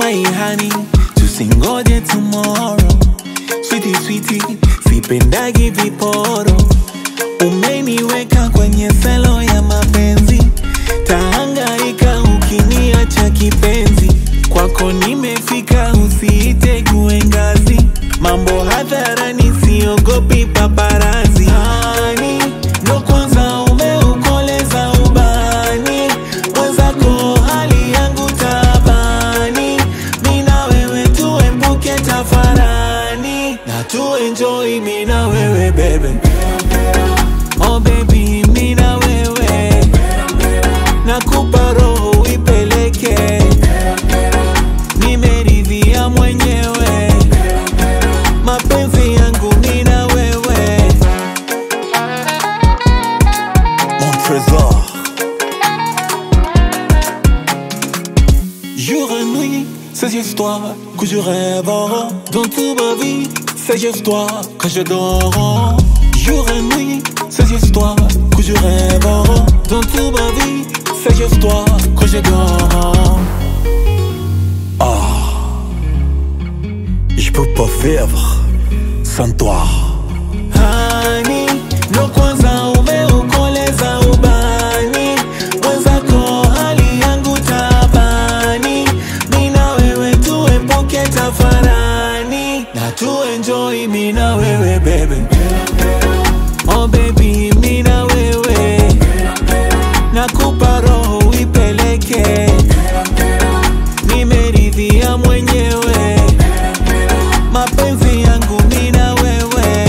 My honey, tusingoje tomorrow. Sweetie, sweetie, sipendagi viporo. Umeniweka kwenye selo ya mapenzi. Tahangaika ukiniacha kipenzi. Kwako nimefika, usiite kuengazi. Mambo hadharani, siogopi paparazi. Honey, ndo kwanza umeukoleza ubani. Mwenzako hali yangu tabani. Mina wewe tuepuke tafarani. Na tuenjoy mina wewe baby. Oh baby, mina wewe. Nakupa roho ipeleke. Nimeridhia mwenyewe. Mapenzi yangu mina wewe. Mon trésor. Jour et nuit, ces histoires que je rêve. Dans toute ma vie, ces histoires que je dors. Jour et nuit, ces histoires que je rêve. Dans toute ma vie, ces histoires que je dors. Je peux pas vivre sans toi. Honey, ndo kwanza umeukoleza ubani. Mwenzako hali yangu tabani. Mina wewe tuepuke tafarani. Na tuenjoy mina wewe baby. Oh baby, mina wewe. Nakupa roho ipeleke. Nimeridhia mwenyewe. Mapenzi yangu mina wewe.